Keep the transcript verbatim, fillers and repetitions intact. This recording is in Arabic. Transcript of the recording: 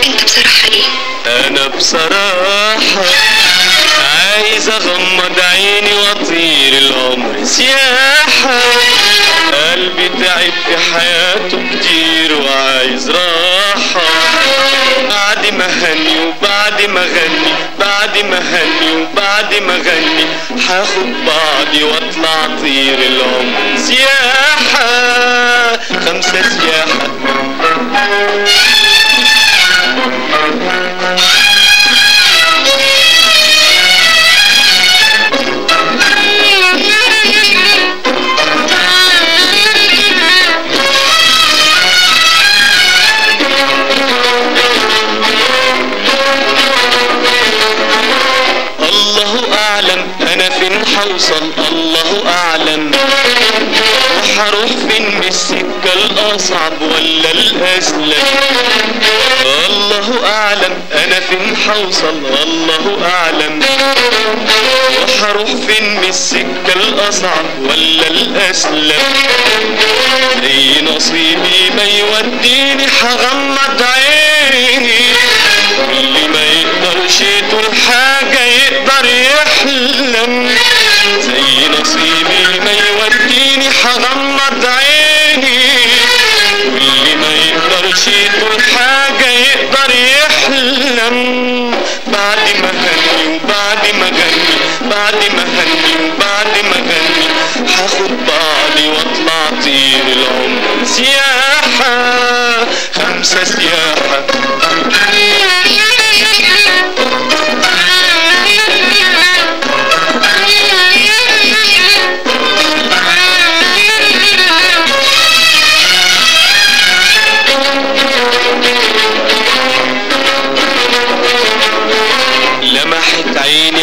انت بصراحة ايه؟ انا بصراحة عايز اغمض عيني واطير العمر سياحة. قلبي تعب في حياته كتير وعايز راحة. بعد ما هني وبعد ما غني، بعد ما هني وبعد ما غني، هاخد بعضي واطلع اطير العمر سياحة. خمسة سياحة. الله اعلم انا فين حوصل، الله اعلم. وحروح فين من السكة الاصعب ولا الاسلم. الله اعلم انا فين حوصل، الله اعلم. وحروح فين من السكة الاصعب ولا الاسلم. اي نصيبي ما يوديني هغمض عيني. واللي ما يقدرش طول حاجة يقدر يحلم. زي نصيبي ما يوديني هغمض عيني. واللي ما يقدرش طول حاجة يقدر يحلم. بعد ما هني وبعد ما غني، بعد ما هني وبعد ما غني، هاخد بعضي واطلع اطير العمر سياحة. خمسة سياحة. لمحت عيني